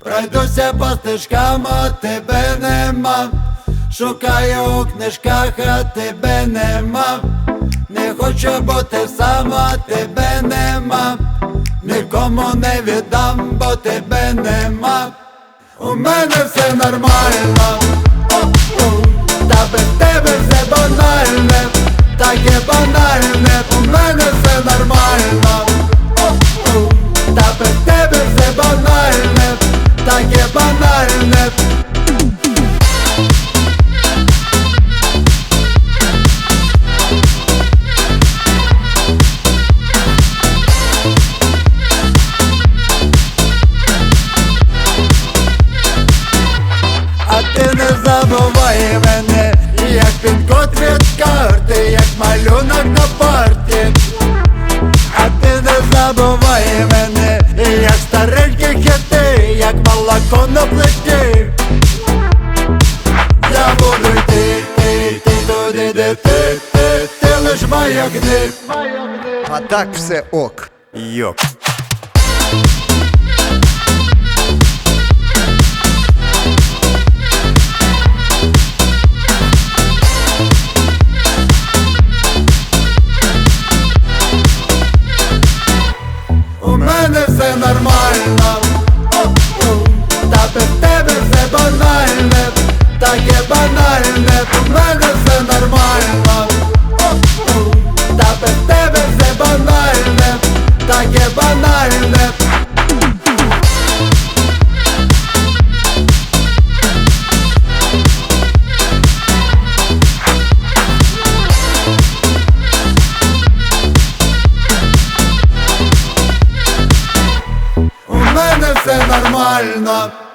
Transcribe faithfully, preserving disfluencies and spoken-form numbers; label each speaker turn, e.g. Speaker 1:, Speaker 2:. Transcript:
Speaker 1: Пройдуся по стежкам, а тебе нема. Шукаю у книжках, а тебе нема. Не хочу бути сам, а тебе нема. Нікому не віддам, бо тебе нема. У мене все нормально, о-о. Та без тебе все банальне, таке банальне. У мене все нормально, о-о. Та без тебе все банальне, таке банальне. А ти не забувай мене, як пін-код від карти, як малюнок на парті. А ти не забувай мене, як старенькі хіти, як молоко на плиті. Я буду йти, ти, ти, туди, де ти, ти, ти лиш маякни.
Speaker 2: А так все ок.
Speaker 1: Йоп. У мене все нормально, о-о. Та без тебе все банальне, таке банальне. У мене все нормально, о-о. Та без тебе все банальне, таке банальне. У мене все нормально.